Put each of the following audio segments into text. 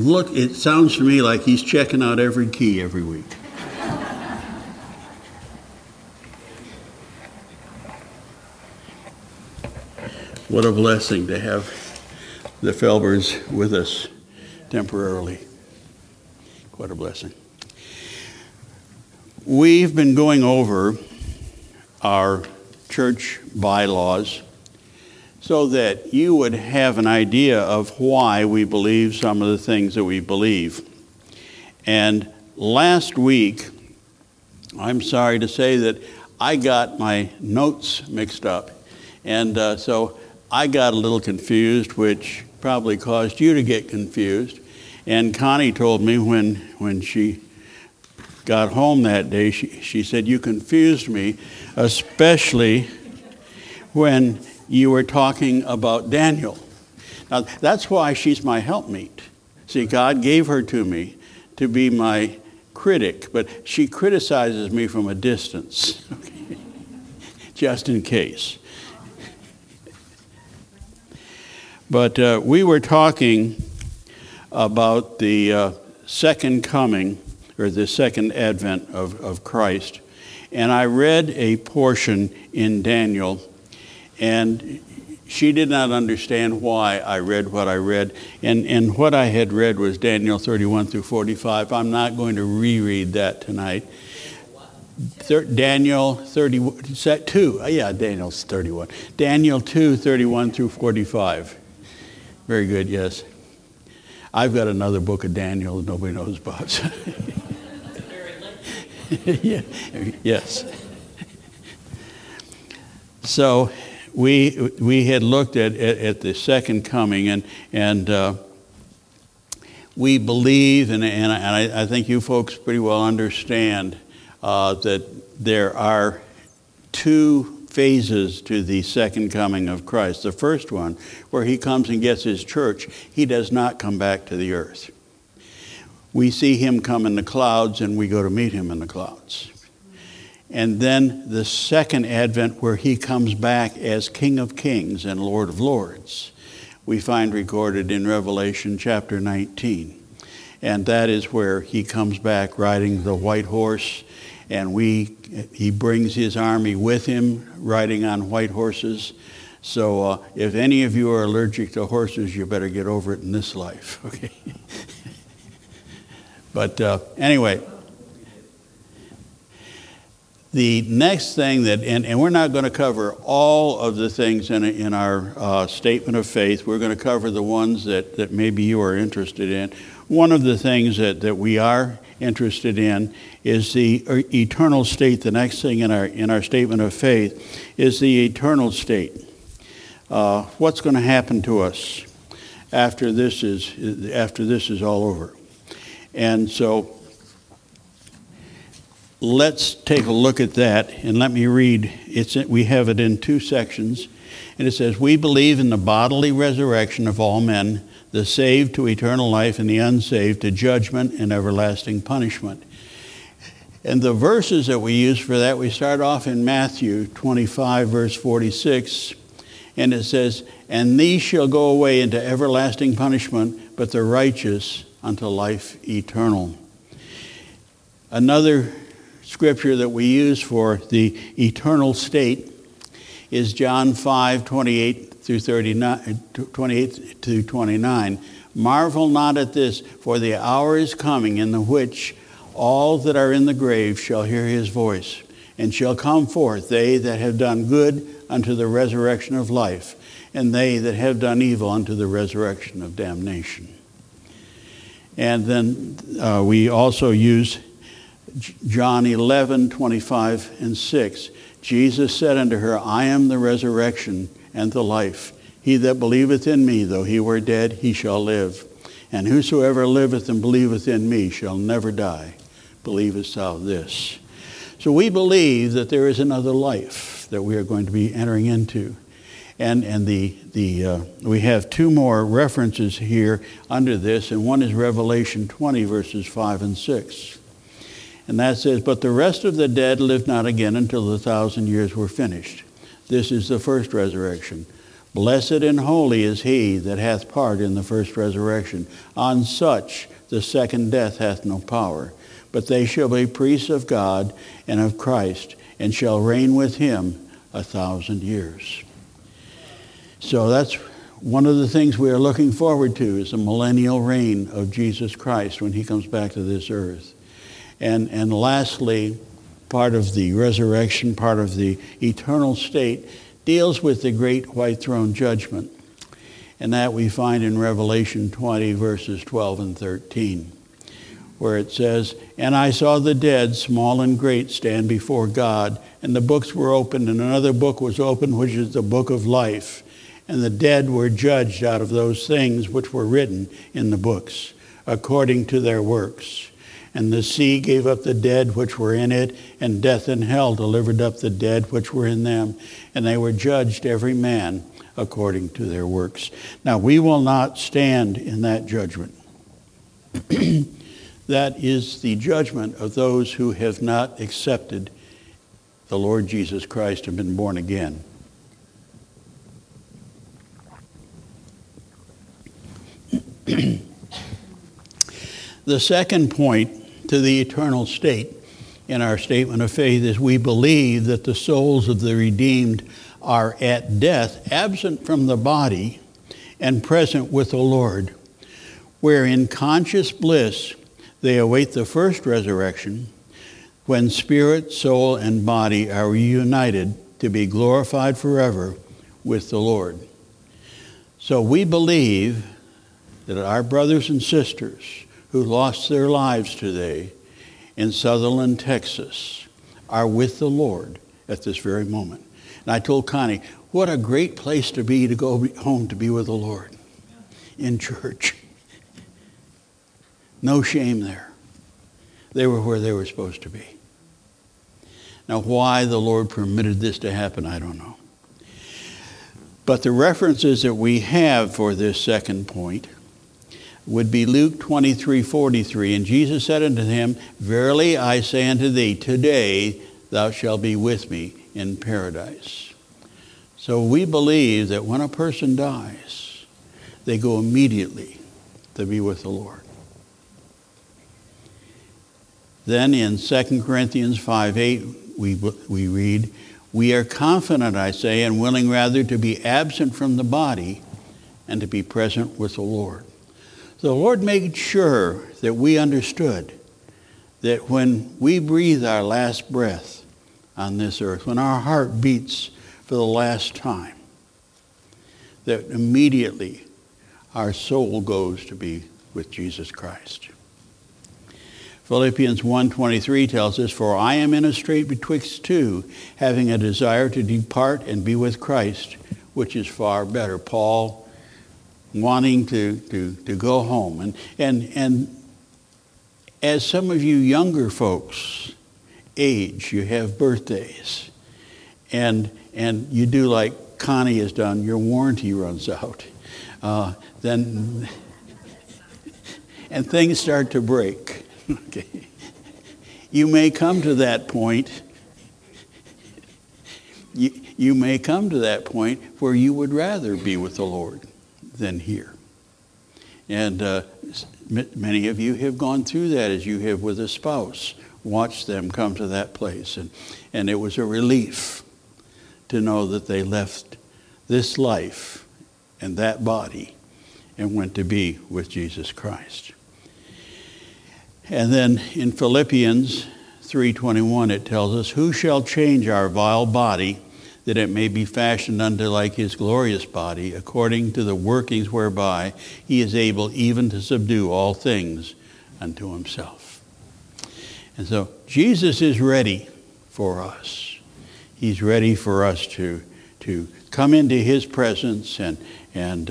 it sounds to me like he's checking out every key every week. What a blessing to have the Felbers with us temporarily. What a blessing. We've been going over our church bylaws so that you would have an idea of why we believe some of the things that we believe. And last week, I'm sorry to say that I got my notes mixed up. And so I got a little confused, which probably caused you to get confused. And Connie told me when she got home that day, she said, "You confused me, especially when you were talking about Daniel." Now, that's why she's my helpmeet. See, God gave her to me to be my critic, but she criticizes me from a distance, okay? Just in case. But we were talking about the second coming, or the second advent of Christ. And I read a portion in Daniel, and she did not understand why I read what I read. And what I had read was Daniel 31 through 45. I'm not going to reread that tonight. Daniel 2. Yeah, Daniel's 31. Daniel 2, 31 through 45. Very good, yes. I've got another book of Daniel that nobody knows about. Yeah, yes. So we had looked at the second coming, and we believe, and I think you folks pretty well understand that there are two phases to the second coming of Christ. The first one, where he comes and gets his church, he does not come back to the earth. We see him come in the clouds, and we go to meet him in the clouds. And then the second advent, where he comes back as King of Kings and Lord of Lords, we find recorded in Revelation chapter 19. And that is where he comes back riding the white horse, and he brings his army with him riding on white horses. So if any of you are allergic to horses, you better get over it in this life, okay? But anyway, the next thing that, and we're not going to cover all of the things in our statement of faith. We're going to cover the ones that maybe you are interested in. One of the things that we are interested in is the eternal state. The next thing in our statement of faith is the eternal state. What's going to happen to us after this is all over? And so let's take a look at that, and let me read. We have it in two sections, and it says, "We believe in the bodily resurrection of all men, the saved to eternal life, and the unsaved to judgment and everlasting punishment." And the verses that we use for that, we start off in Matthew 25, verse 46, and it says, "And these shall go away into everlasting punishment, but the righteous unto life eternal." Another scripture that we use for the eternal state is John 5, 28 through 29. "Marvel not at this, for the hour is coming in the which all that are in the grave shall hear his voice, and shall come forth, they that have done good unto the resurrection of life, and they that have done evil unto the resurrection of damnation." And then we also use John 11, 25 and 6. "Jesus said unto her, I am the resurrection and the life. He that believeth in me, though he were dead, he shall live. And whosoever liveth and believeth in me shall never die. Believest thou this?" So we believe that there is another life that we are going to be entering into. And we have two more references here under this, and one is Revelation 20, verses 5 and 6. And that says, "But the rest of the dead lived not again until the 1,000 years were finished." This is the first resurrection. Blessed and holy is he that hath part in the first resurrection. On such the second death hath no power. But they shall be priests of God and of Christ, and shall reign with him 1,000 years. So that's one of the things we are looking forward to, is the millennial reign of Jesus Christ when he comes back to this earth. And lastly, part of the resurrection, part of the eternal state, deals with the great white throne judgment. And that we find in Revelation 20, verses 12 and 13, where it says, "And I saw the dead, small and great, stand before God, and the books were opened, and another book was opened, which is the book of life. And the dead were judged out of those things which were written in the books, according to their works. And the sea gave up the dead which were in it, and death and hell delivered up the dead which were in them. And they were judged every man according to their works." Now, we will not stand in that judgment. That is the judgment of those who have not accepted the Lord Jesus Christ and been born again. The second point to the eternal state in our statement of faith is we believe that the souls of the redeemed are at death absent from the body and present with the Lord, where in conscious bliss they await the first resurrection, when spirit, soul, and body are reunited to be glorified forever with the Lord. So we believe that our brothers and sisters who lost their lives today in Sutherland, Texas, are with the Lord at this very moment. And I told Connie, what a great place to be, to go home to be with the Lord in church. No shame there. They were where they were supposed to be. Now, why the Lord permitted this to happen, I don't know. But the references that we have for this second point would be Luke 23:43. "And Jesus said unto him, Verily I say unto thee, today thou shalt be with me in paradise." So we believe that when a person dies, they go immediately to be with the Lord. Then in 2 Corinthians 5:8, we read, "We are confident, I say, and willing rather to be absent from the body and to be present with the Lord." The Lord made sure that we understood that when we breathe our last breath on this earth, when our heart beats for the last time, that immediately our soul goes to be with Jesus Christ. Philippians 1:23 tells us, "For I am in a strait betwixt two, having a desire to depart and be with Christ, which is far better." Paul wanting to go home. And as some of you younger folks age, you have birthdays, and you do like Connie has done, your warranty runs out. Then and things start to break. Okay. You may come to that point. You may come to that point where you would rather be with the Lord than here. And many of you have gone through that as you have with a spouse. Watched them come to that place. And it was a relief to know that they left this life and that body and went to be with Jesus Christ. And then in Philippians 3:21 it tells us, "Who shall change our vile body, that it may be fashioned unto like his glorious body, according to the workings whereby he is able even to subdue all things unto himself." And so Jesus is ready for us. He's ready for us to come into his presence and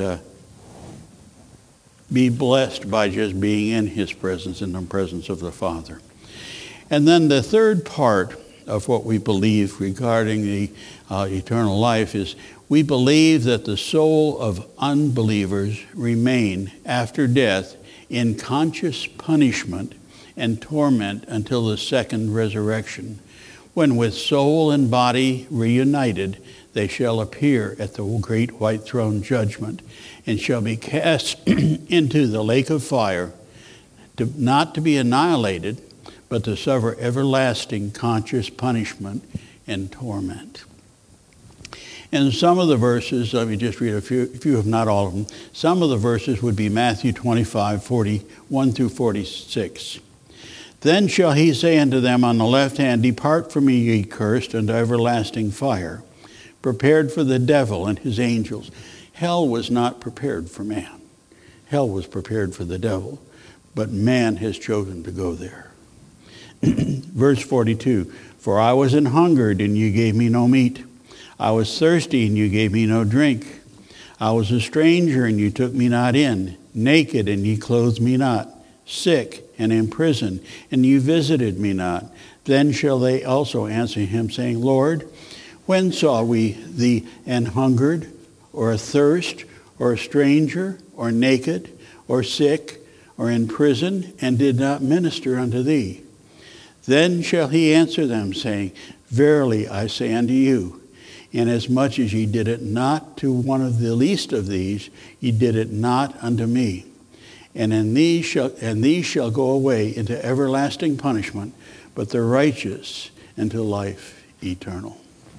be blessed by just being in his presence, in the presence of the Father. And then the third part of what we believe regarding the eternal life is we believe that the soul of unbelievers remain after death in conscious punishment and torment until the second resurrection, when with soul and body reunited, they shall appear at the great white throne judgment, and shall be cast into the lake of fire, not to be annihilated, but to suffer everlasting conscious punishment and torment. And some of the verses, let me just read a few, if not all of them. Some of the verses would be Matthew 25, 41 through 46. Then shall he say unto them on the left hand, Depart from me, ye cursed, unto everlasting fire, prepared for the devil and his angels. Hell was not prepared for man. Hell was prepared for the devil, but man has chosen to go there. Verse 42, For I was an hungered, and ye gave me no meat. I was thirsty, and you gave me no drink. I was a stranger, and you took me not in. Naked, and ye clothed me not. Sick, and in prison, and you visited me not. Then shall they also answer him, saying, Lord, when saw we thee an hungered, or athirst, or a stranger, or naked, or sick, or in prison, and did not minister unto thee? Then shall he answer them, saying, Verily I say unto you, inasmuch as ye did it not to one of the least of these, ye did it not unto me. And these shall go away into everlasting punishment, but the righteous into life eternal.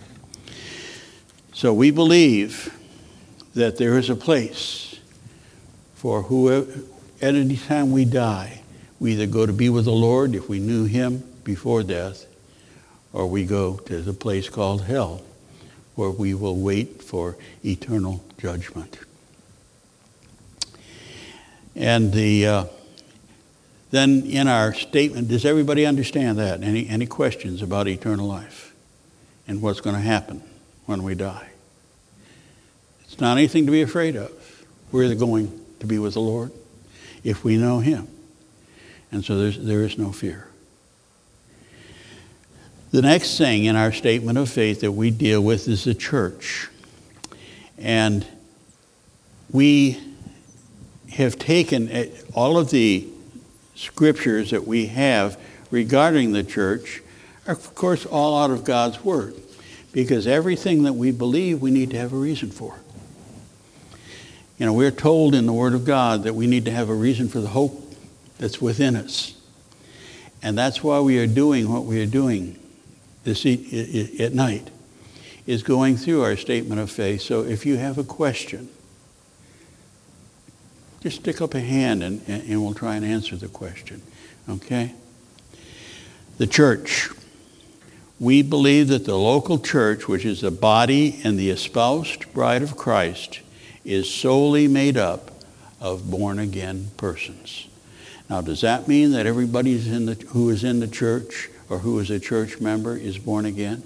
So we believe that there is a place for whoever, at any time we die, we either go to be with the Lord if we knew him before death, or we go to the place called hell, where we will wait for eternal judgment. And then in our statement, does everybody understand that? Any questions about eternal life and what's going to happen when we die? It's not anything to be afraid of. We're going to be with the Lord if we know him. And so there is no fear. The next thing in our statement of faith that we deal with is the church. And we have taken all of the scriptures that we have regarding the church are, of course, all out of God's Word. Because everything that we believe, we need to have a reason for. You know, we're told in the Word of God that we need to have a reason for the hope that's within us. And that's why we are doing what we are doing at night, is going through our statement of faith. So if you have a question, just stick up a hand and we'll try and answer the question. Okay? The church. We believe that the local church, which is the body and the espoused bride of Christ, is solely made up of born-again persons. Now, does that mean that everybody who is in the church or who is a church member is born again?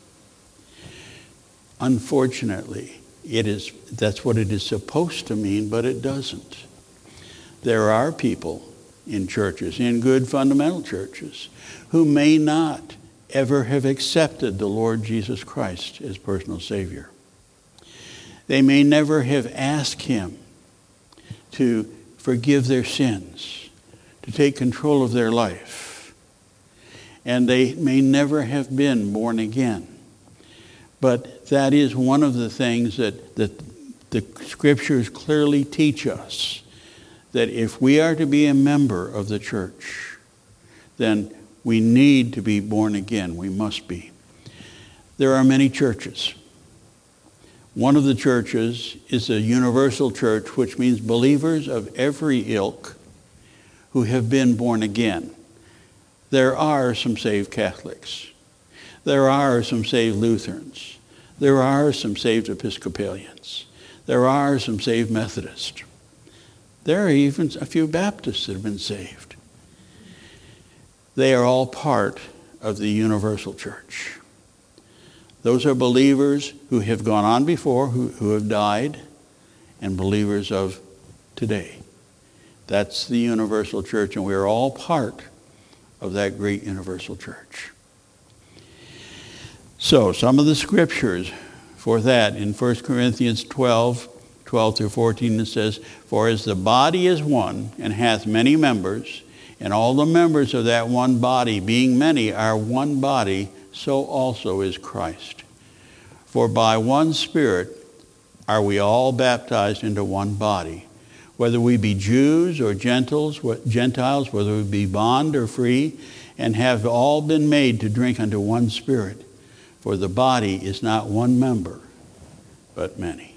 Unfortunately, that's what it is supposed to mean, but it doesn't. There are people in churches, in good fundamental churches, who may not ever have accepted the Lord Jesus Christ as personal Savior. They may never have asked him to forgive their sins, to take control of their life. And they may never have been born again. But that is one of the things that the scriptures clearly teach us, that if we are to be a member of the church, then we need to be born again. We must be. There are many churches. One of the churches is a universal church, which means believers of every ilk who have been born again. There are some saved Catholics. There are some saved Lutherans. There are some saved Episcopalians. There are some saved Methodists. There are even a few Baptists that have been saved. They are all part of the universal church. Those are believers who have gone on before, who have died, and believers of today. That's the universal church, and we are all part of that great universal church. So, some of the scriptures for that, in 1 Corinthians 12 through 14, it says, For as the body is one, and hath many members, and all the members of that one body, being many, are one body, so also is Christ. For by one Spirit are we all baptized into one body, whether we be Jews or Gentiles, whether we be bond or free, and have all been made to drink unto one Spirit. For the body is not one member, but many.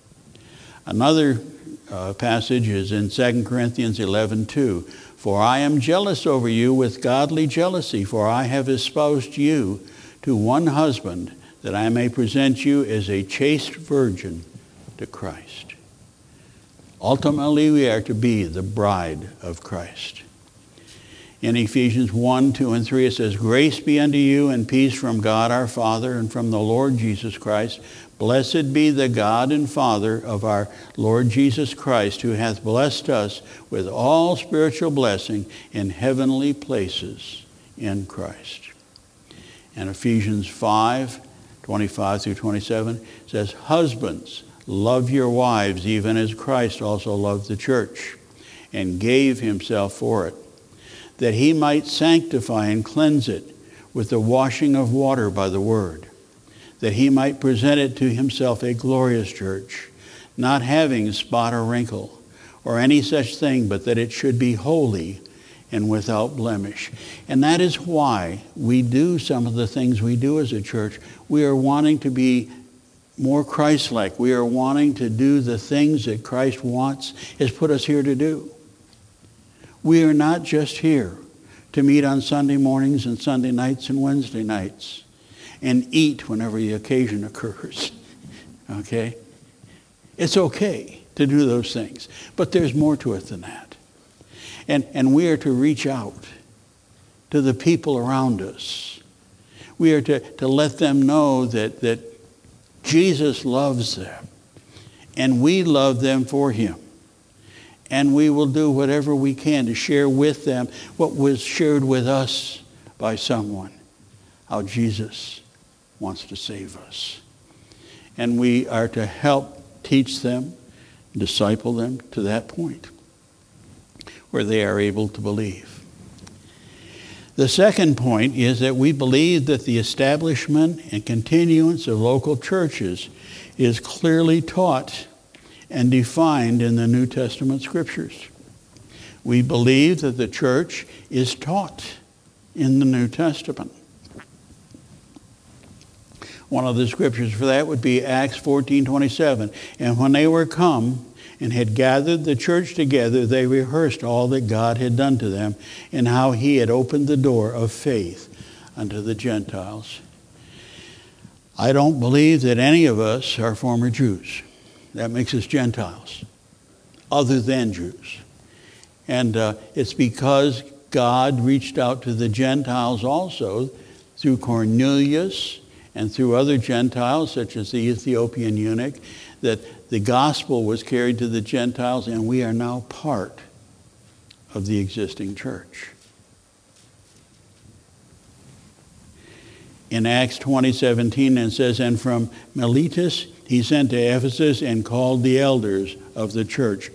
Another passage is in 2 Corinthians 11:2. For I am jealous over you with godly jealousy, for I have espoused you to one husband, that I may present you as a chaste virgin to Christ. Ultimately, we are to be the bride of Christ. In Ephesians 1:2 and 3, it says, Grace be unto you and peace from God our Father and from the Lord Jesus Christ. Blessed be the God and Father of our Lord Jesus Christ, who hath blessed us with all spiritual blessing in heavenly places in Christ. And Ephesians 5:25 through 27 says, Husbands, love your wives, even as Christ also loved the church, and gave himself for it, that he might sanctify and cleanse it with the washing of water by the word, that he might present it to himself a glorious church, not having spot or wrinkle, or any such thing, but that it should be holy and without blemish. And that is why we do some of the things we do as a church. We are wanting to be more Christ-like. We are wanting to do the things that Christ has put us here to do. We are not just here to meet on Sunday mornings and Sunday nights and Wednesday nights and eat whenever the occasion occurs. Okay? It's okay to do those things, but there's more to it than that. And we are to reach out to the people around us. We are to let them know that Jesus loves them, and we love them for him. And we will do whatever we can to share with them what was shared with us by someone, how Jesus wants to save us. And we are to help teach them, disciple them to that point where they are able to believe. The second point is that we believe that the establishment and continuance of local churches is clearly taught and defined in the New Testament scriptures. We believe that the church is taught in the New Testament. One of the scriptures for that would be Acts 14:27. And when they were come and had gathered the church together, they rehearsed all that God had done to them and how he had opened the door of faith unto the Gentiles. I don't believe that any of us are former Jews. That makes us Gentiles, other than Jews. And it's because God reached out to the Gentiles also through Cornelius and through other Gentiles, such as the Ethiopian eunuch, that the gospel was carried to the Gentiles, and we are now part of the existing church. In Acts 20:17, it says, And from Miletus he sent to Ephesus and called the elders of the church.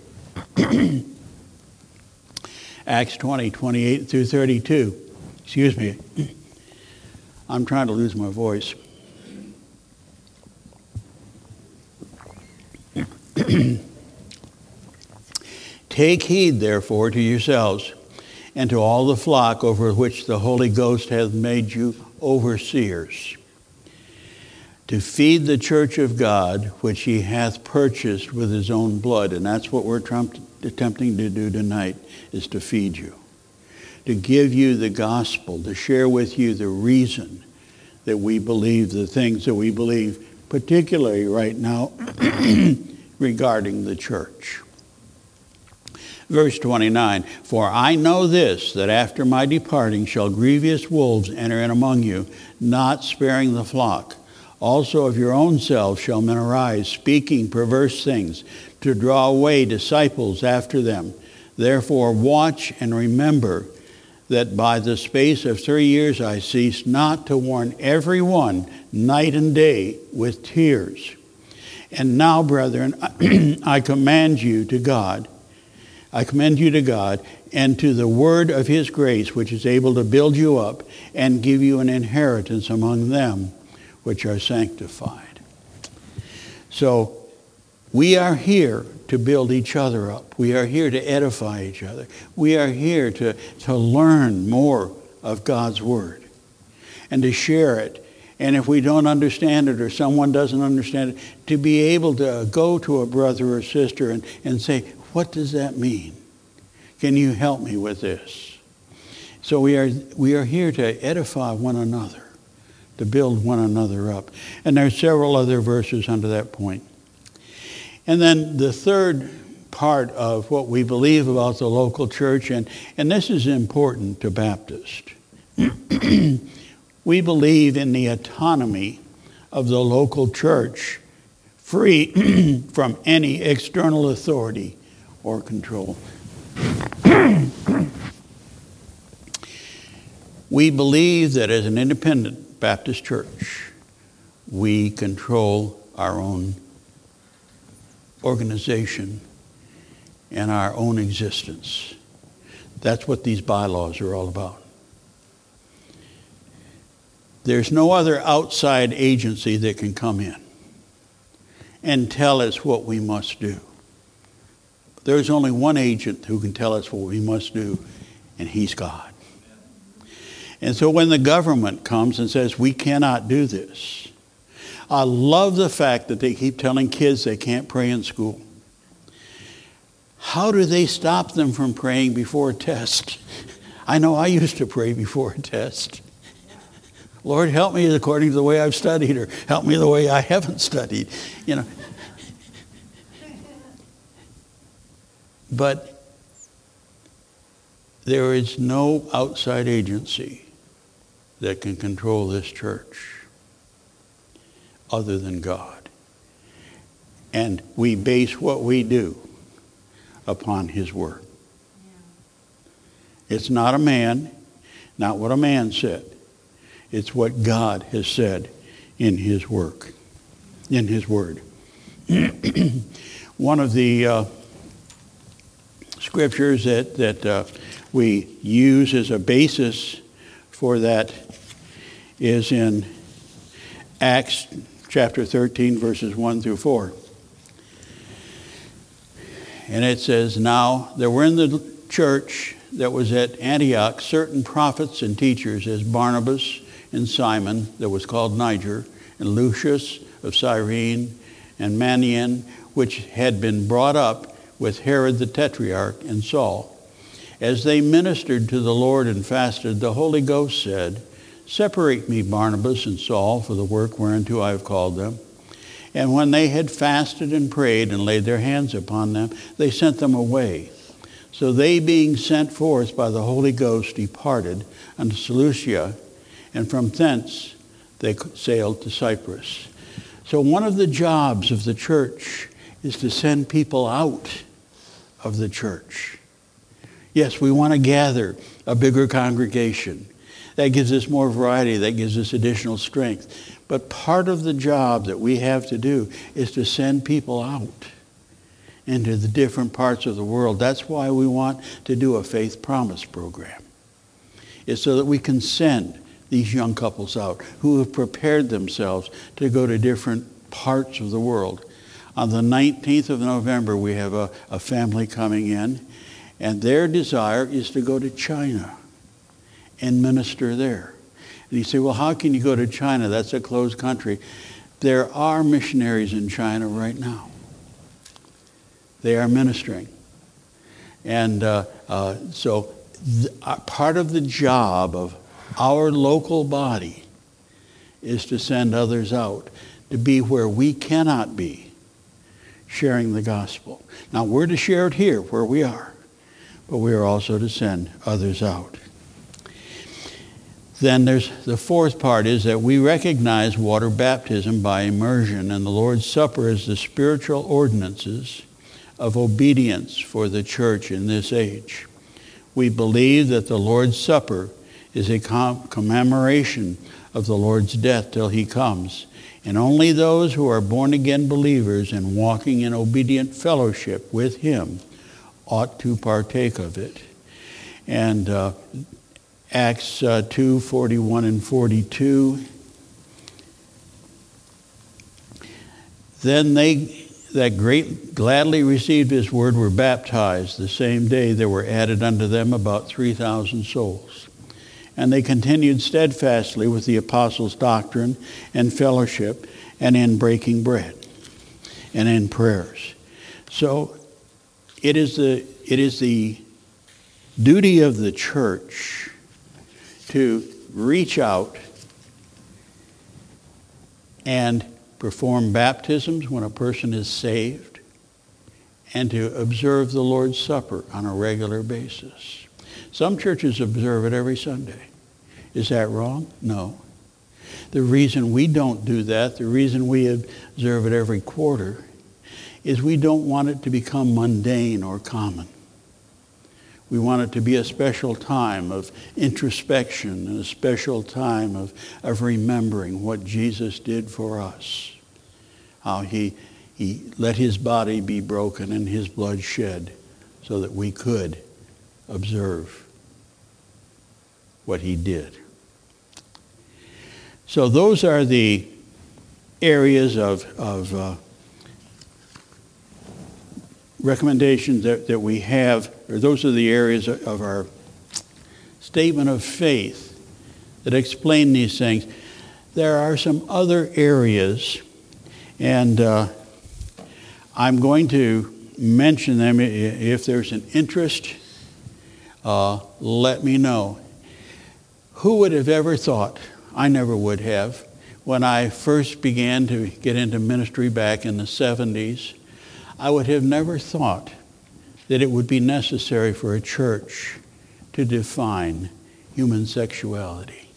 Acts 20:28 through 32. Excuse me. I'm trying to lose my voice. Take heed, therefore, to yourselves and to all the flock over which the Holy Ghost hath made you overseers, to feed the church of God, which he hath purchased with his own blood. And that's what we're attempting to do tonight, is to feed you, to give you the gospel, to share with you the reason that we believe the things that we believe, particularly right now regarding the church. Verse 29, For I know this, that after my departing shall grievous wolves enter in among you, not sparing the flock. Also of your own selves shall men arise, speaking perverse things, to draw away disciples after them. Therefore watch and remember that by the space of 3 years I ceased not to warn every one night and day with tears. And now, brethren, I commend you to God and to the word of his grace, which is able to build you up and give you an inheritance among them which are sanctified. So we are here to build each other up. We are here to edify each other. We are here to learn more of God's Word and to share it. And if we don't understand it or someone doesn't understand it, to be able to go to a brother or sister and say, what does that mean? Can you help me with this? So we are here to edify one another, to build one another up. And there are several other verses under that point. And then the third part of what we believe about the local church, and this is important to Baptists. We believe in the autonomy of the local church, free from any external authority or control. We believe that as an independent Baptist church, we control our own organization and our own existence. That's what these bylaws are all about. There's no other outside agency that can come in and tell us what we must do. There's only one agent who can tell us what we must do, and he's God. And so when the government comes and says, we cannot do this, I love the fact that they keep telling kids they can't pray in school. How do they stop them from praying before a test? I know I used to pray before a test. Lord, help me according to the way I've studied, or help me the way I haven't studied. You know. But there is no outside agency that can control this church other than God. And we base what we do upon His Word. It's not a man, not what a man said. It's what God has said in His work, in His Word. One of the scriptures that we use as a basis for that is in Acts chapter 13, verses 1 through 4. And it says, now there were in the church that was at Antioch certain prophets and teachers, as Barnabas and Simon, that was called Niger, and Lucius of Cyrene, and Manaen, which had been brought up with Herod the Tetrarch and Saul. As they ministered to the Lord and fasted, the Holy Ghost said, separate me Barnabas and Saul for the work whereunto I have called them. And when they had fasted and prayed and laid their hands upon them, they sent them away. So they, being sent forth by the Holy Ghost, departed unto Seleucia, and from thence they sailed to Cyprus. So one of the jobs of the church is to send people out of the church. Yes, we want to gather a bigger congregation. That gives us more variety. That gives us additional strength. But part of the job that we have to do is to send people out into the different parts of the world. That's why we want to do a Faith Promise program. It's so that we can send these young couples out who have prepared themselves to go to different parts of the world. On the 19th of November, we have a family coming in, and their desire is to go to China and minister there. And you say, well, how can you go to China? That's a closed country. There are missionaries in China right now. They are ministering. And so part of the job of our local body is to send others out, to be where we cannot be, sharing the gospel. Now, we're to share it here where we are, but we are also to send others out. Then there's the fourth part is that we recognize water baptism by immersion and the Lord's Supper as the spiritual ordinances of obedience for the church in this age. We believe that the Lord's Supper is a commemoration of the Lord's death till He comes. And only those who are born-again believers and walking in obedient fellowship with Him ought to partake of it. And Acts 2, 41 and 42. Then they that gladly received his word were baptized. The same day there were added unto them about 3,000 souls. And they continued steadfastly with the apostles' doctrine and fellowship, and in breaking bread, and in prayers. So it is the duty of the church to reach out and perform baptisms when a person is saved, and to observe the Lord's Supper on a regular basis. Some churches observe it every Sunday. Is that wrong? No. The reason we don't do that, the reason we observe it every quarter, is we don't want it to become mundane or common. We want it to be a special time of introspection and a special time of remembering what Jesus did for us. How he let his body be broken and his blood shed so that we could observe what he did. So those are the areas of recommendations that we have, or those are the areas of our statement of faith that explain these things. There are some other areas, and I'm going to mention them. If there's an interest, let me know. Who would have ever thought, I never would have, when I first began to get into ministry back in the 70s, I would have never thought that it would be necessary for a church to define human sexuality.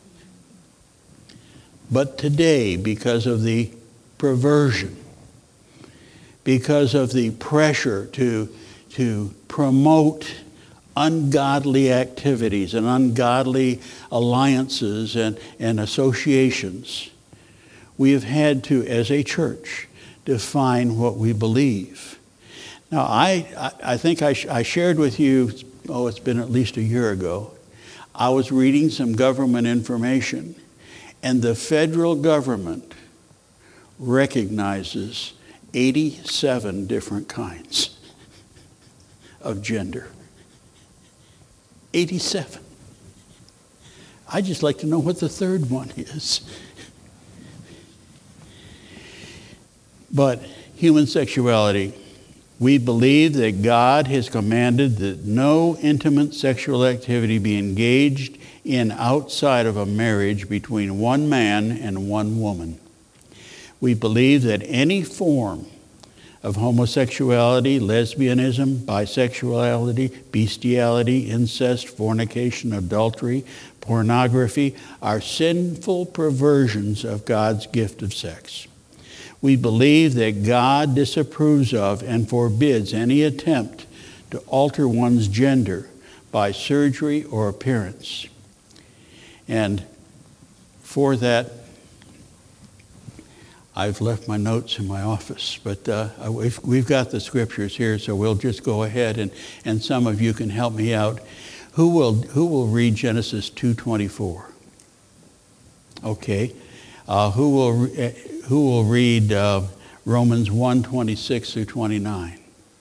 But today, because of the perversion, because of the pressure to promote ungodly activities and ungodly alliances and associations, we have had to, as a church, define what we believe. Now, I think I shared with you, it's been at least a year ago, I was reading some government information, and the federal government recognizes 87 different kinds of gender. 87. I'd just like to know what the third one is. But human sexuality, we believe that God has commanded that no intimate sexual activity be engaged in outside of a marriage between one man and one woman. We believe that any form of homosexuality, lesbianism, bisexuality, bestiality, incest, fornication, adultery, pornography are sinful perversions of God's gift of sex. We believe that God disapproves of and forbids any attempt to alter one's gender by surgery or appearance. And for that, I've left my notes in my office, but we've got the scriptures here, so we'll just go ahead and some of you can help me out. Who will read Genesis 2:24? Okay. Who will read Romans 1:26 through 29?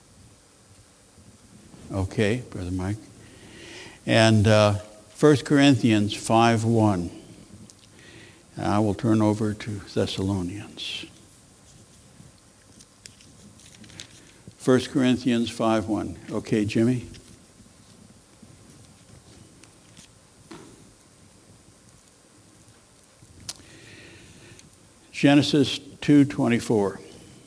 Okay, Brother Mike. And 1 Corinthians 5:1. I will turn over to Thessalonians. 1 Corinthians 5:1. Okay, Jimmy? Genesis 2:24.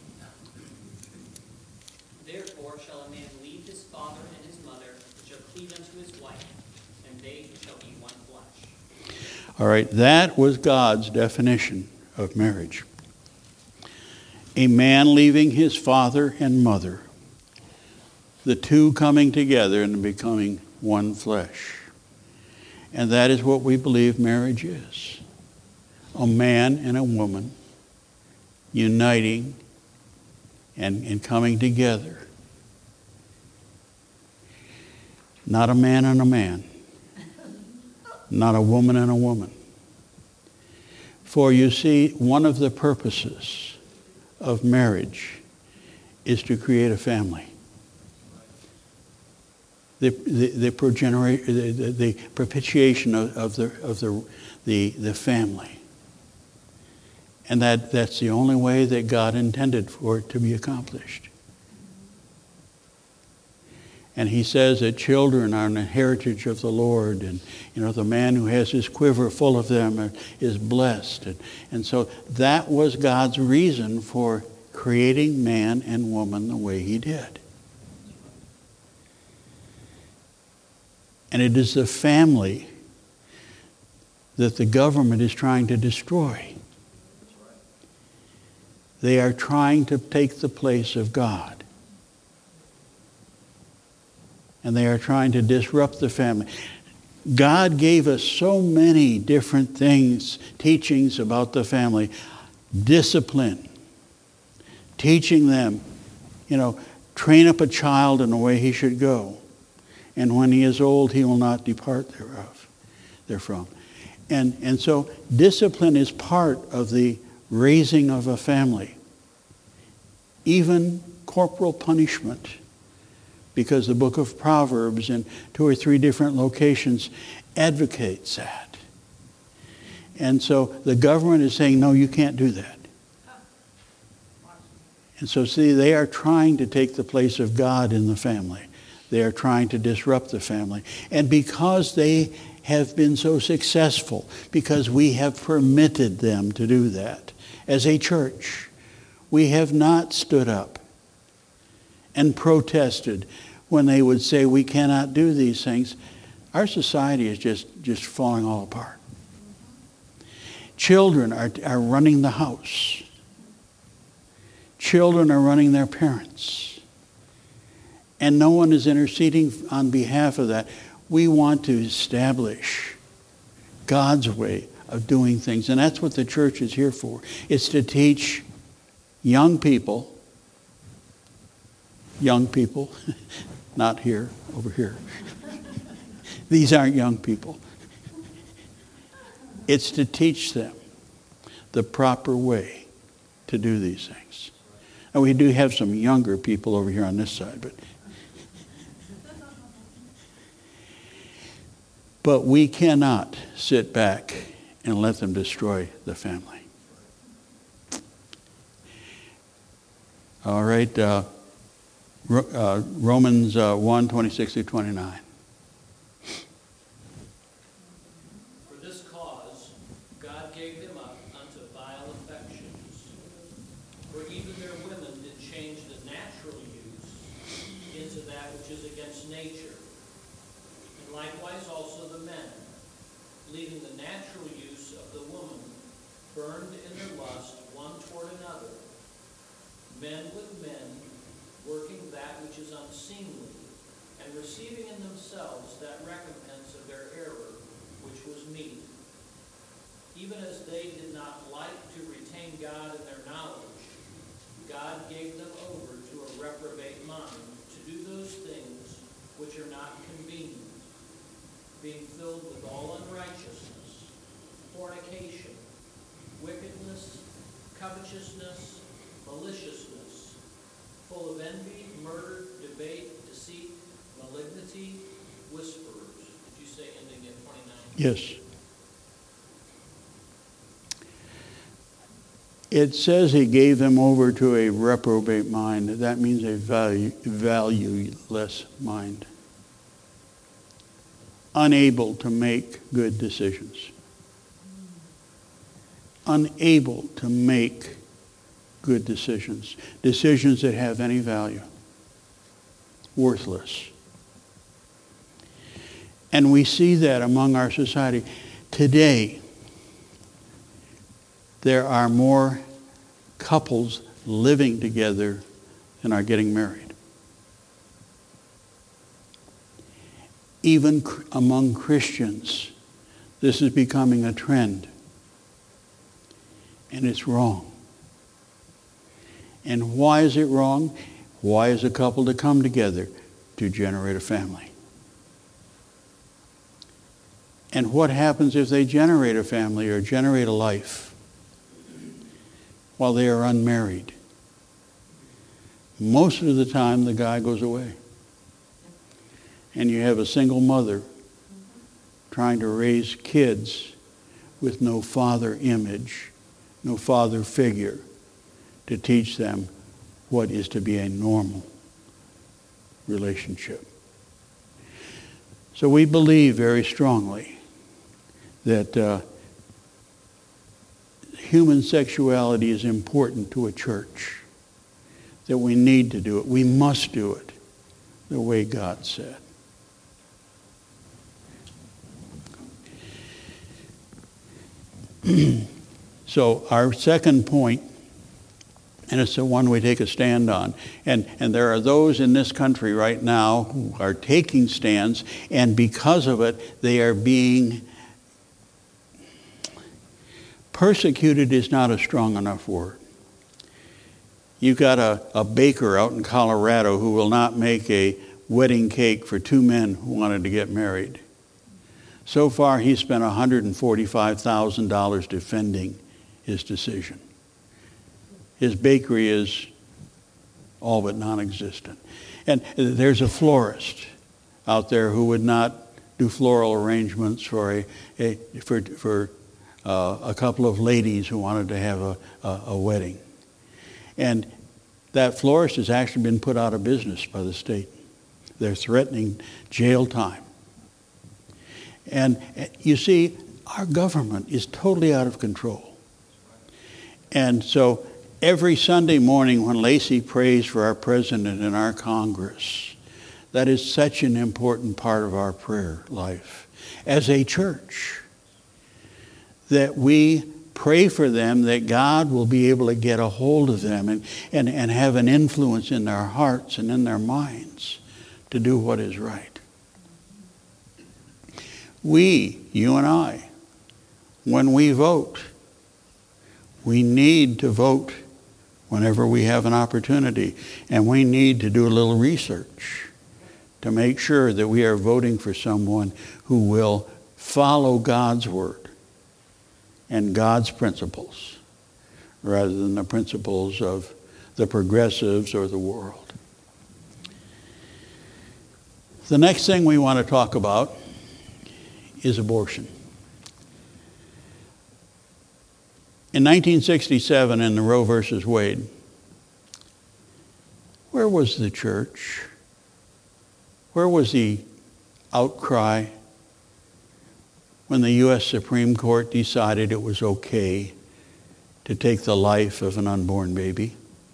Therefore shall a man leave his father and his mother, and shall cleave unto his wife, and they shall be one flesh. All right, that was God's definition of marriage. A man leaving his father and mother, the two coming together and becoming one flesh. And that is what we believe marriage is. A man and a woman uniting and coming together. Not a man and a man. Not a woman and a woman. For you see, one of the purposes of marriage is to create a family. The propitiation of the family. And that's the only way that God intended for it to be accomplished. And he says that children are an heritage of the Lord. And, the man who has his quiver full of them is blessed. And so that was God's reason for creating man and woman the way he did. And it is the family that the government is trying to destroy. They are trying to take the place of God. And they are trying to disrupt the family. God gave us so many different things, teachings about the family. Discipline. Teaching them, train up a child in the way he should go. And when he is old, he will not depart therefrom. And so discipline is part of the raising of a family. Even corporal punishment. Because the book of Proverbs in 2 or 3 different locations advocates that. And so the government is saying, no, you can't do that. And so see, they are trying to take the place of God in the family. They are trying to disrupt the family. And because they have been so successful, because we have permitted them to do that, as a church, we have not stood up and protested when they would say we cannot do these things. Our society is just falling all apart. Children are running the house. Children are running their parents. And no one is interceding on behalf of that. We want to establish God's way of doing things. And that's what the church is here for. It's to teach young people, not here, over here. These aren't young people. It's to teach them the proper way to do these things. And we do have some younger people over here on this side, but we cannot sit back and let them destroy the family. All right, Romans 1:26-29. For this cause God gave them up unto vile affections. For even their women did change the natural use into that which is against nature. And likewise also the men, leaving the natural use of the woman, burned in their lust one toward another, men with men, working that which is unseemly, and receiving in themselves that recompense of their error, which was meet. Even as they did not like to retain God in their knowledge, God gave them over to a reprobate mind to do those things which are not convenient, being filled with all unrighteousness, fornication, wickedness, covetousness, maliciousness, full of envy, murder, debate, deceit, malignity, whisperers. Did you say ending at 29? Yes. It says he gave them over to a reprobate mind. That means a valueless mind. Unable to make good decisions. Unable to make good decisions. Decisions that have any value. Worthless. And we see that among our society. Today, there are more couples living together than are getting married. Even among Christians, this is becoming a trend. And it's wrong. And why is it wrong? Why is a couple to come together? To generate a family. And what happens if they generate a family or generate a life while they are unmarried? most of the time the guy goes away. And you have a single mother trying to raise kids with no father image, no father figure to teach them what is to be a normal relationship. So we believe very strongly that human sexuality is important to a church, that we need to do it. We must do it the way God said. So our second point, and it's the one we take a stand on, and there are those in this country right now who are taking stands, and because of it, they are being persecuted is not a strong enough word. You've got a baker out in Colorado who will not make a wedding cake for two men who wanted to get married. So far, he spent $145,000 defending his decision. His bakery is all but non-existent. And there's a florist out there who would not do floral arrangements for a couple of ladies who wanted to have a wedding. And that florist has actually been put out of business by the state. They're threatening jail time. And you see, our government is totally out of control. And so every Sunday morning when Lacey prays for our president and our Congress, that is such an important part of our prayer life as a church, that we pray for them, that God will be able to get a hold of them and have an influence in their hearts and in their minds to do what is right. We, you and I, when we vote, we need to vote whenever we have an opportunity. And we need to do a little research to make sure that we are voting for someone who will follow God's word and God's principles rather than the principles of the progressives or the world. The next thing we want to talk about is abortion. In 1967, in the Roe versus Wade, where was the church? Where was the outcry when the U.S. Supreme Court decided it was okay to take the life of an unborn baby?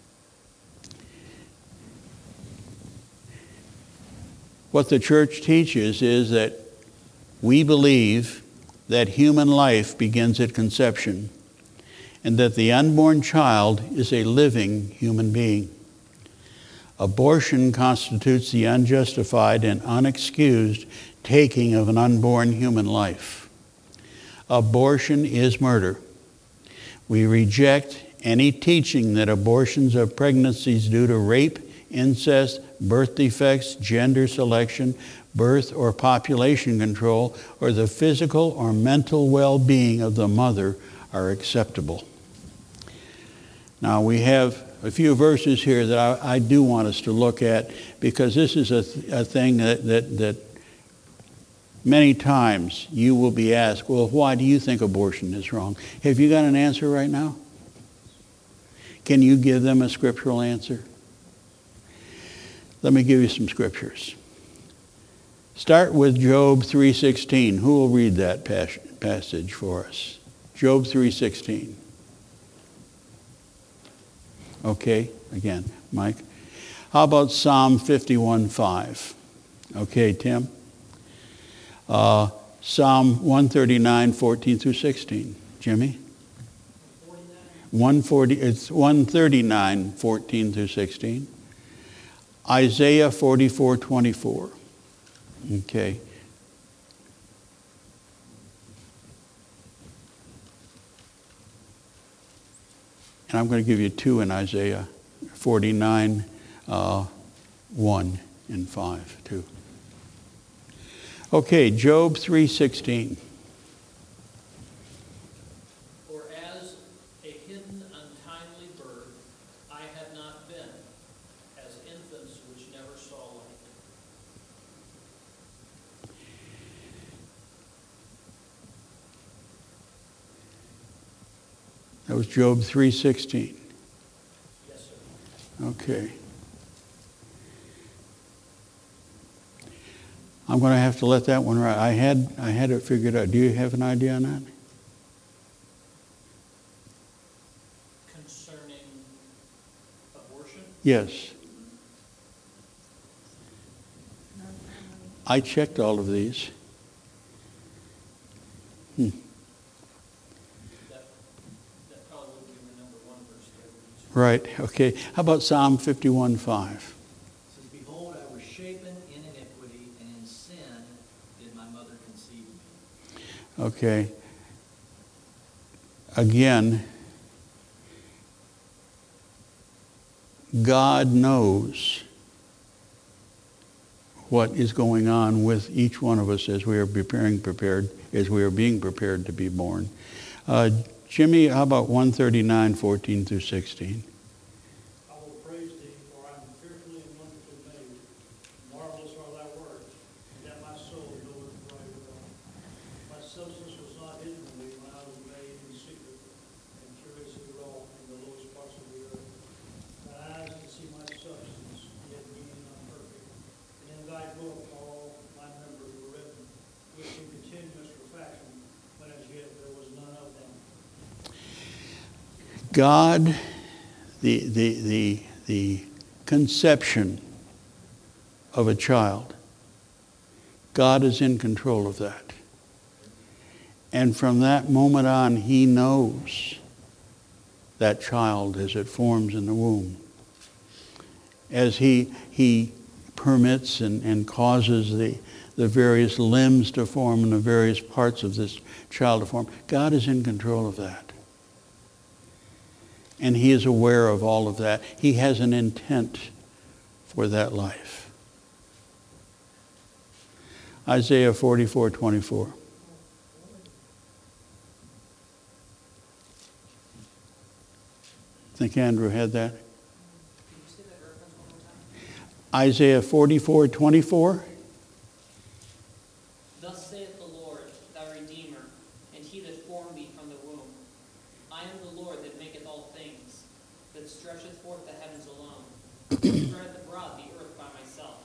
What the church teaches is that we believe that human life begins at conception and that the unborn child is a living human being. Abortion constitutes the unjustified and unexcused taking of an unborn human life. Abortion is murder. We reject any teaching that abortions of pregnancies due to rape, incest, birth defects, gender selection, birth or population control, or the physical or mental well-being of the mother are acceptable. Now we have a few verses here that I do want us to look at, because this is a thing that many times you will be asked, well, why do you think abortion is wrong? Have you got an answer right now? Can you give them a scriptural answer? Let me give you some scriptures. Start with Job 3:16. Who will read that passage for us? Job 3:16. Okay, again, Mike. How about Psalm 51:5? Okay, Tim. Psalm 139:14 through 16. Jimmy? 139:14 through 16. Isaiah 44:24. Okay. And I'm going to give you two in Isaiah 49, 1 and 5, too. Okay, Job 3:16. For as a hidden untimely birth I have not been, That was Job 3:16. Yes, sir. Okay. I'm going to have to let that one ride. I had it figured out. Do you have an idea on that? Concerning abortion? Yes. I checked all of these. That probably would be the number one verse there. Right. Okay. How about Psalm 51:5? It says, "Behold, I was shapen in iniquity, and in sin did my mother conceive me." Okay. Again, God knows what is going on with each one of us as we are being prepared to be born. Jimmy, how about 139:14-16? I will praise thee, for I am fearfully and wonderfully made. Marvelous are thy works, and that my soul knoweth right well. My substance was not hidden from thee when I was made in secret, and curiously wrought in the lowest parts of the earth. Thy eyes can see my substance, yet being unperfect. And in thy book all my members were written, which in continuous refraction, but as yet there was none of them. God, the conception of a child, God is in control of that. And from that moment on, he knows that child as it forms in the womb. As he permits and causes the various limbs to form and the various parts of this child to form, God is in control of that. And he is aware of all of that. He has an intent for that life. Isaiah 44:24. I think Andrew had that. Can you say that reference one more time? Isaiah 44:24. Thus saith the Lord, thy Redeemer, and he that formed thee from the womb. I am the Lord that maketh all things, that stretcheth forth the heavens alone, and spreadeth abroad the earth by myself.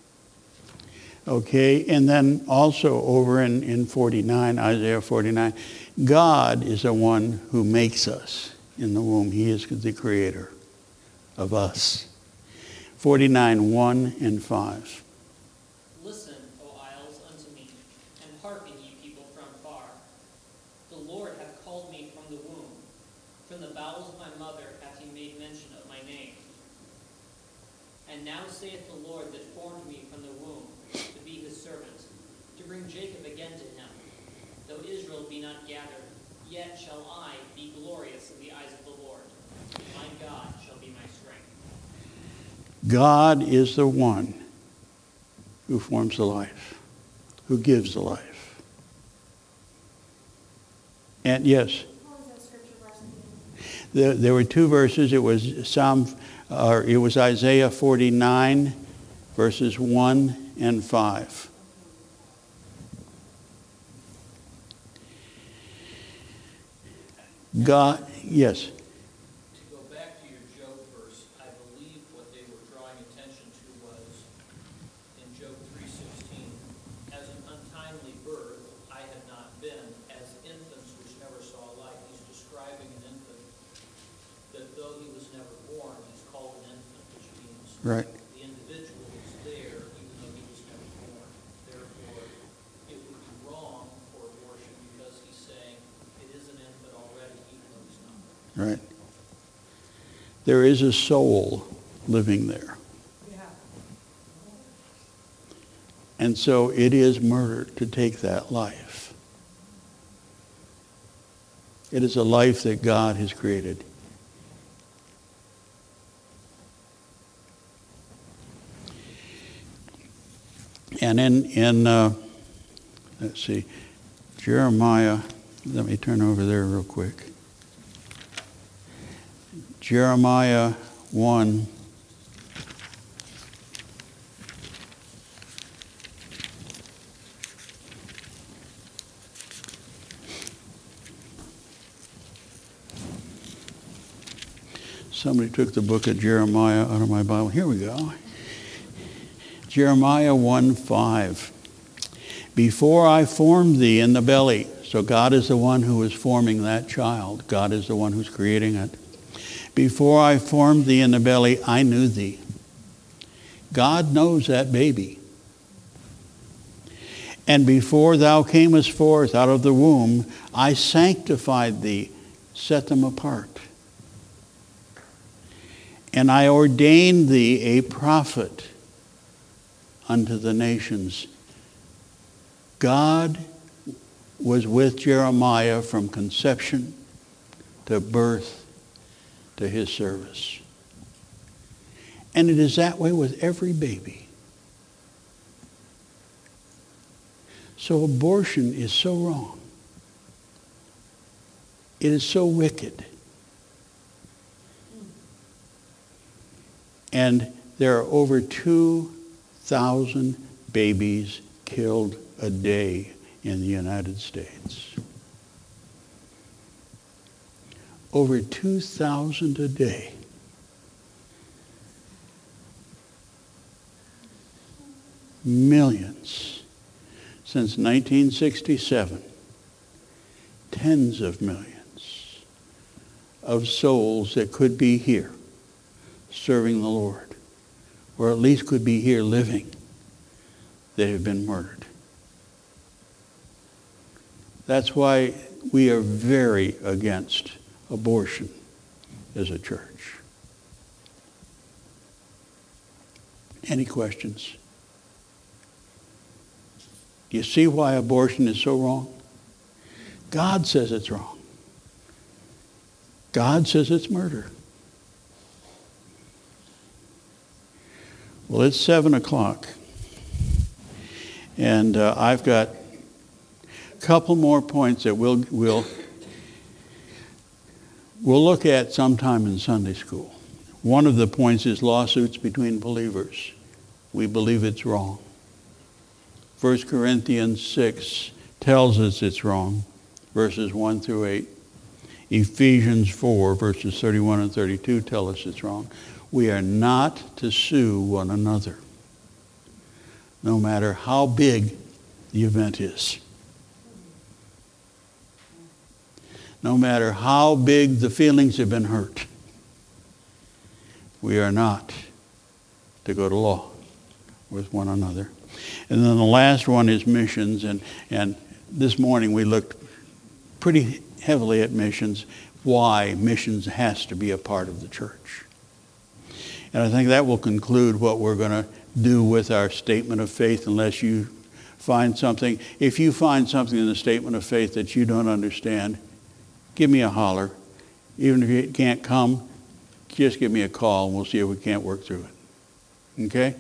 Okay, and then also over in 49, Isaiah 49, God is the one who makes us in the womb. He is the creator of us. 49:1-5. Listen, O isles, unto me, and hearken, ye people from far. The Lord hath called me from the womb. From the bowels of my mother hath he made mention of my name. And now saith the Lord that formed me from the womb, to be his servant, to bring Jacob again to him. Though Israel be not gathered, yet shall I be glorious in the eyes of the Lord. My God shall be my strength. God is the one who forms the life, who gives the life. And yes, What was that scripture verse again? there were two verses. It was Isaiah 49, verses 1 and 5. God, yes. To go back to your Job verse, I believe what they were drawing attention to was in Job 3:16, as an untimely birth I had not been, as infants which never saw light. He's describing an infant that though he was never born, he's called an infant, which means Right. the individual is there even though he was never born. Therefore, it would be wrong for abortion because he's saying it is an infant already even though he's not. Right. There is a soul living there. Yeah. And so it is murder to take that life. It is a life that God has created. And in let's see, Jeremiah, let me turn over there real quick. Jeremiah 1. Somebody took the book of Jeremiah out of my Bible. Here we go. Jeremiah 1:5. Before I formed thee in the belly. So God is the one who is forming that child. God is the one who's creating it. Before I formed thee in the belly, I knew thee. God knows that baby. And before thou camest forth out of the womb, I sanctified thee, set them apart. And I ordained thee a prophet unto the nations. God was with Jeremiah from conception to birth to his service. And it is that way with every baby. So abortion is so wrong. It is so wicked. And there are over 2,000 babies killed a day in the United States. Over 2,000 a day. Millions. Since 1967, tens of millions of souls that could be here serving the Lord, or at least could be here living, that have been murdered. That's why we are very against abortion as a church. Any questions? Do you see why abortion is so wrong? God says it's wrong. God says it's murder. Well, it's 7 o'clock. And I've got a couple more points that we'll look at sometime in Sunday school. One of the points is lawsuits between believers. We believe it's wrong. 1 Corinthians 6 tells us it's wrong, verses 1 through 8. Ephesians 4, verses 31 and 32 tell us it's wrong. We are not to sue one another, no matter how big the event is. No matter how big the feelings have been hurt. We are not to go to law with one another. And then the last one is missions. And this morning we looked pretty heavily at missions, why missions has to be a part of the church. And I think that will conclude what we're going to do with our statement of faith, unless you find something. If you find something in the statement of faith that you don't understand, give me a holler. Even if you can't come, just give me a call and we'll see if we can't work through it. Okay?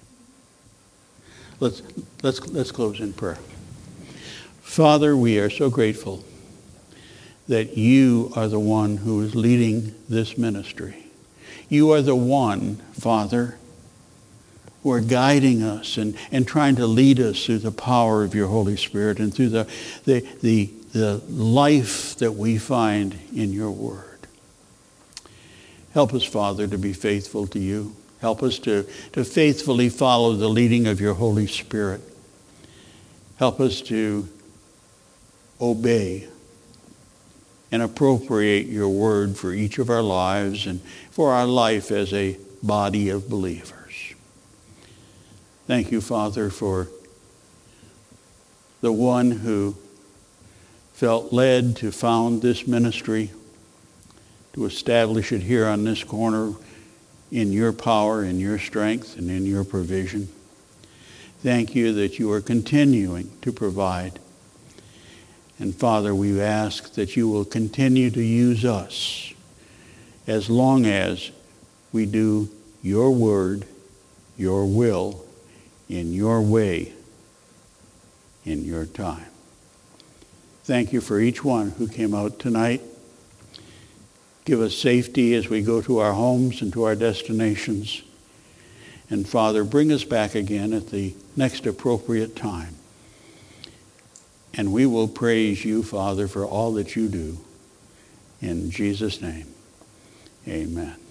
Let's close in prayer. Father, we are so grateful that you are the one who is leading this ministry. You are the one, Father, who are guiding us and trying to lead us through the power of your Holy Spirit and through the life that we find in your word. Help us, Father, to be faithful to you. Help us to faithfully follow the leading of your Holy Spirit. Help us to obey and appropriate your word for each of our lives and for our life as a body of believers. Thank you, Father, for the one who felt led to found this ministry, to establish it here on this corner in your power, in your strength, and in your provision. Thank you that you are continuing to provide. And Father, we ask that you will continue to use us as long as we do your word, your will, in your way, in your time. Thank you for each one who came out tonight. Give us safety as we go to our homes and to our destinations. And Father, bring us back again at the next appropriate time. And we will praise you, Father, for all that you do. In Jesus' name, amen.